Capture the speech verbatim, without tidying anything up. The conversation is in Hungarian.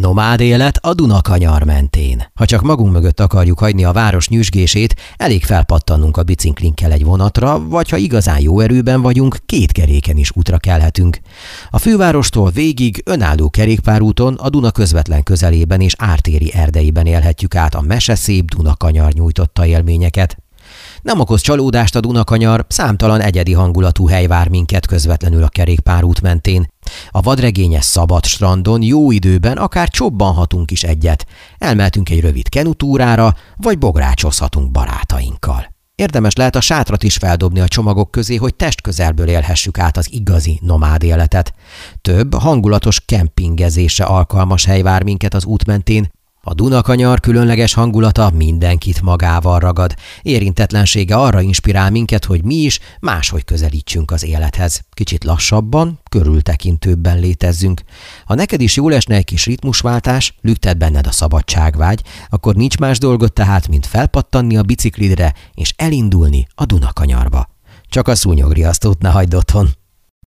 Nomád élet a Dunakanyar mentén. Ha csak magunk mögött akarjuk hagyni a város nyüzsgését, elég felpattannunk a biciklinkkel egy vonatra, vagy ha igazán jó erőben vagyunk, két keréken is útra kelhetünk. A fővárostól végig önálló kerékpárúton a Duna közvetlen közelében és ártéri erdeiben élhetjük át a meseszép Dunakanyar nyújtotta élményeket. Nem okoz csalódást a Dunakanyar, számtalan egyedi hangulatú hely vár minket közvetlenül a kerékpárút mentén. A vadregényes szabad strandon jó időben akár csobbanhatunk is egyet, elmehetünk egy rövid kenutúrára, vagy bográcsozhatunk barátainkkal. Érdemes lehet a sátrat is feldobni a csomagok közé, hogy testközelből élhessük át az igazi nomád életet. Több hangulatos kempingezésre alkalmas hely vár minket az út mentén. A Dunakanyar különleges hangulata mindenkit magával ragad. Érintetlensége arra inspirál minket, hogy mi is máshogy közelítsünk az élethez. Kicsit lassabban, körültekintőbben létezzünk. Ha neked is jól esne egy kis ritmusváltás, lüktet benned a szabadságvágy, akkor nincs más dolgod tehát, mint felpattanni a biciklidre és elindulni a Dunakanyarba. Csak a szúnyogriasztót ne hagyd otthon.